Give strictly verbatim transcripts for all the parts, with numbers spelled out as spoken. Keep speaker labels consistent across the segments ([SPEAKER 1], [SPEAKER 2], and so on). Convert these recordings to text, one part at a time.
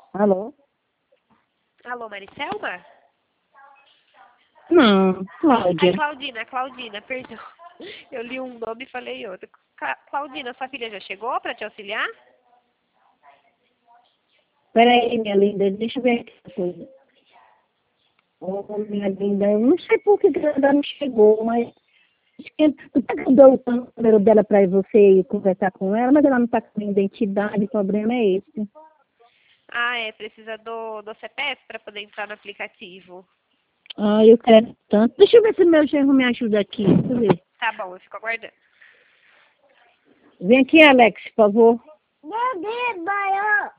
[SPEAKER 1] Alô?
[SPEAKER 2] Alô, Maricelma?
[SPEAKER 1] Não,
[SPEAKER 2] Ai,
[SPEAKER 1] Cláudia.
[SPEAKER 2] Claudina, Claudina, perdão. Eu li um nome e falei outro. Ca- Claudina, sua filha já chegou para te auxiliar?
[SPEAKER 1] Peraí, minha linda, deixa eu ver aqui uma coisa. Ô, minha linda, eu não sei por que que ela ainda não chegou, mas eu dou o número dela para você conversar com ela, mas ela não está com identidade, o problema é esse.
[SPEAKER 2] Ah, é, precisa do, do C P F para poder entrar no aplicativo.
[SPEAKER 1] Ah, eu quero tanto. Deixa eu ver se meu genro me ajuda aqui. Deixa eu ver.
[SPEAKER 2] Tá bom, eu fico aguardando.
[SPEAKER 1] Vem aqui, Alex, por favor. Bebê, Baia!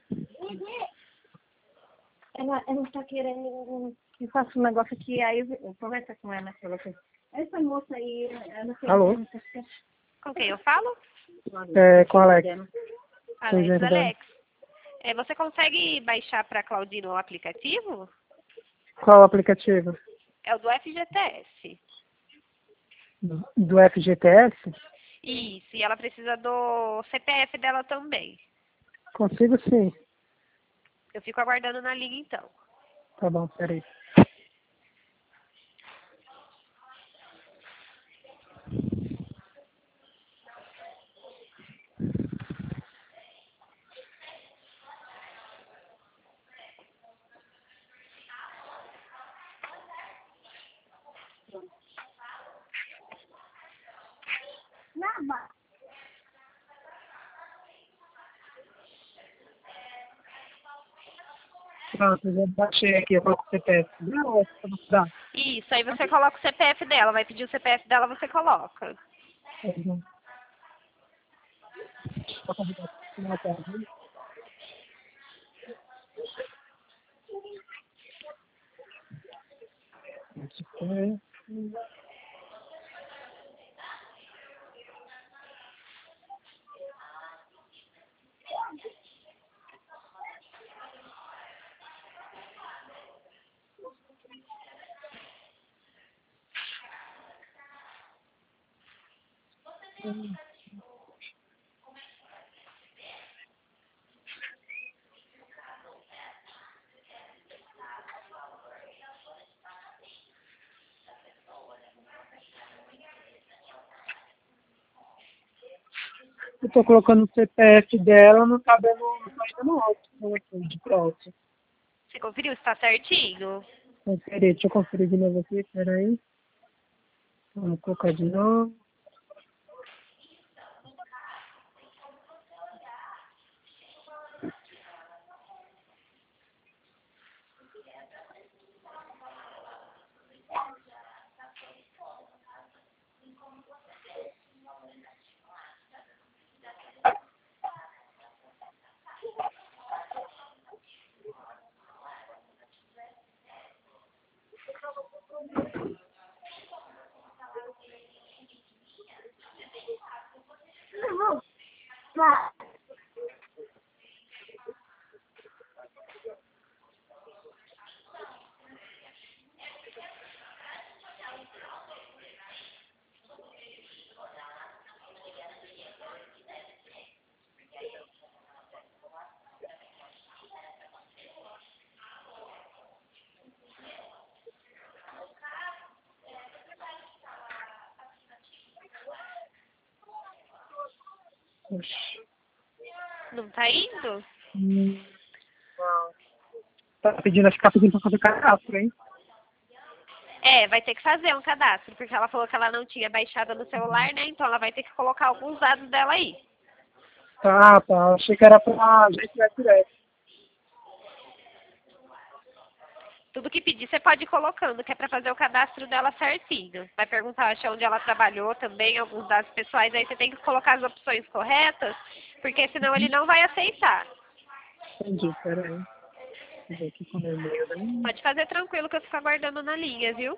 [SPEAKER 1] Ela, ela está querendo que eu faça um negócio aqui, aí eu eu converso com ela. Ela fala, essa moça aí, ela tem... Alô?
[SPEAKER 2] Com quem eu falo?
[SPEAKER 3] É, com Alex.
[SPEAKER 2] Alex,
[SPEAKER 3] genro dela.
[SPEAKER 2] Alex. É, você consegue baixar para Claudina o aplicativo?
[SPEAKER 3] Qual o aplicativo?
[SPEAKER 2] É o do F G T S.
[SPEAKER 3] Do F G T S?
[SPEAKER 2] Isso, e ela precisa do C P F dela também.
[SPEAKER 3] Consigo sim.
[SPEAKER 2] Eu fico aguardando na linha então.
[SPEAKER 3] Tá bom, peraí. Pronto, eu já baixei aqui, eu coloco o C P F. Não, dá.
[SPEAKER 2] Isso, aí você coloca o C P F dela, vai pedir o C P F dela, você coloca.
[SPEAKER 3] Uhum. Vou convidar uma tarde. Esse é- Eu tô colocando o C P F dela, não tá dando, não tá dando alto aqui, de próximo.
[SPEAKER 2] Você conferiu se tá certinho?
[SPEAKER 3] Então, peraí, deixa eu conferir de novo aqui, peraí. Vamos colocar de novo. Oxi.
[SPEAKER 2] Não tá indo?
[SPEAKER 3] Hum, não. Tá pedindo, acho que tá pedindo pra fazer cadastro, hein?
[SPEAKER 2] É, vai ter que fazer um cadastro, porque ela falou que ela não tinha baixado no celular, né? Então ela vai ter que colocar alguns dados dela aí.
[SPEAKER 3] Tá, tá. Achei que era pra gente vai direto.
[SPEAKER 2] Tudo que pedir você pode ir colocando, que é pra fazer o cadastro dela certinho. Vai perguntar, acho, onde ela trabalhou também, alguns dados pessoais, aí você tem que colocar as opções corretas, porque senão ele não vai aceitar.
[SPEAKER 3] Entendi, peraí. Vou ver aqui com o meu e-mail, né?
[SPEAKER 2] Pode fazer tranquilo que eu fico aguardando na linha, viu?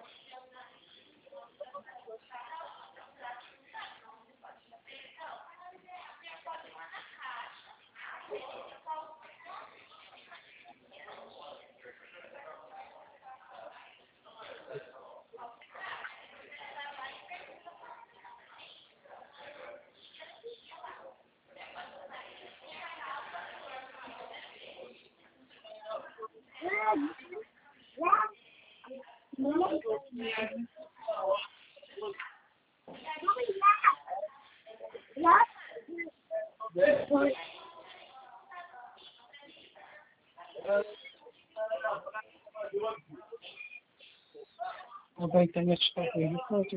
[SPEAKER 3] A internet está ruim, pode.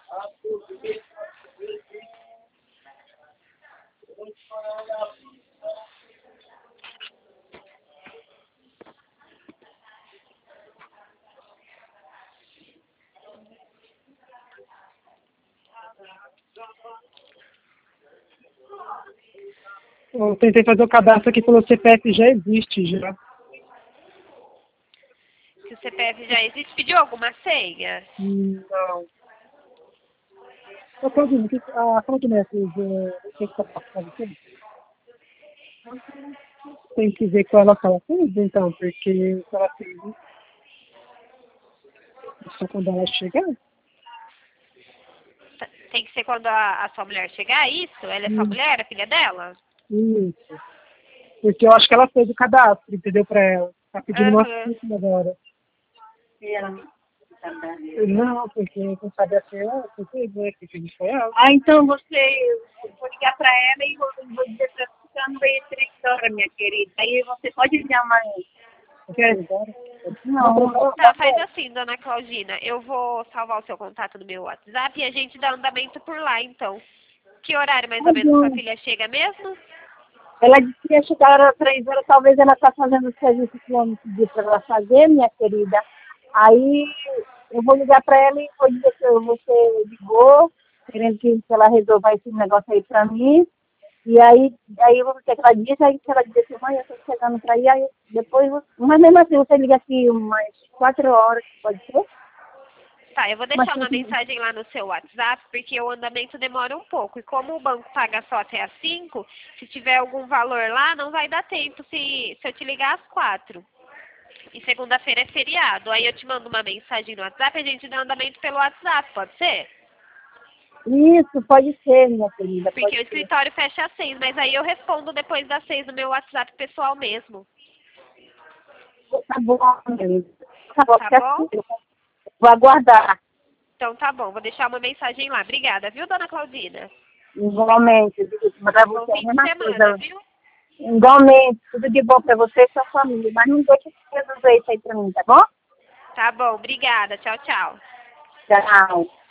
[SPEAKER 3] Eu tentei fazer o cadastro aqui pelo C P F, já existe já.
[SPEAKER 2] Que o C P F já existe. Pediu alguma senha?
[SPEAKER 3] Não. Ô, Claudinho, que, a Claudinha fez o que está passando aqui? Tem que ver com ela que ela fez, então, porque o que ela fez só quando ela chegar.
[SPEAKER 2] Tem que ser quando a, a sua mulher chegar, isso? Ela é sua
[SPEAKER 3] Hum.
[SPEAKER 2] mulher, a filha dela?
[SPEAKER 3] Isso. Porque eu acho que ela fez o cadastro, entendeu, pra ela. Tá pedindo uma
[SPEAKER 2] Aham.
[SPEAKER 3] ficha agora.
[SPEAKER 1] E ela
[SPEAKER 3] Não, porque quem sabe até ela, porque né, que fez foi ela.
[SPEAKER 1] Ah, então você, eu vou ligar para ela e vou, vou dizer para você que ela não veio três horas, minha querida. Aí você pode ligar mais.
[SPEAKER 3] Quer agora?
[SPEAKER 1] Não,
[SPEAKER 2] Tá, faz assim, dona Claudina. Eu vou salvar o seu contato no meu WhatsApp e a gente dá andamento por lá, então. Que horário mais ou menos sua filha chega mesmo?
[SPEAKER 1] ela disse que ia chegar às três horas, talvez ela está fazendo o serviço que eu me pedi para ela fazer, minha querida. Aí eu vou ligar para ela e vou dizer que você ligou, querendo que ela resolva esse negócio aí para mim. E aí, aí eu vou ver o que ela diz, aí se ela diz assim, mãe, eu estou chegando para aí, aí depois, mas mesmo assim, você liga aqui umas quatro horas, pode ser?
[SPEAKER 2] Tá, eu vou
[SPEAKER 1] Mas
[SPEAKER 2] deixar uma
[SPEAKER 1] tem que-
[SPEAKER 2] mensagem lá no seu WhatsApp, porque o andamento demora um pouco. E como o banco paga só até às cinco, se tiver algum valor lá, não vai dar tempo se, se eu te ligar às quatro. E segunda-feira é feriado. Aí eu te mando uma mensagem no WhatsApp e a gente dá andamento pelo WhatsApp, pode ser?
[SPEAKER 1] Isso, pode ser, minha querida,
[SPEAKER 2] Porque
[SPEAKER 1] pode
[SPEAKER 2] o
[SPEAKER 1] ser.
[SPEAKER 2] escritório fecha às seis, mas aí eu respondo depois das seis no meu WhatsApp pessoal mesmo.
[SPEAKER 1] Tá bom, minha querida. Tá bom,
[SPEAKER 2] Tá
[SPEAKER 1] fica
[SPEAKER 2] bom?
[SPEAKER 1] assim, eu vou aguardar.
[SPEAKER 2] Então tá bom, vou deixar uma mensagem lá. Obrigada, viu, dona Claudina?
[SPEAKER 1] Igualmente, para
[SPEAKER 2] Bom
[SPEAKER 1] você é a
[SPEAKER 2] fim de
[SPEAKER 1] mesma
[SPEAKER 2] semana,
[SPEAKER 1] coisa.
[SPEAKER 2] viu?
[SPEAKER 1] Igualmente, tudo de bom para você e sua família. Mas não deixe de resolver isso aí para mim, tá bom?
[SPEAKER 2] Tá bom, obrigada. Tchau, tchau.
[SPEAKER 1] Tchau.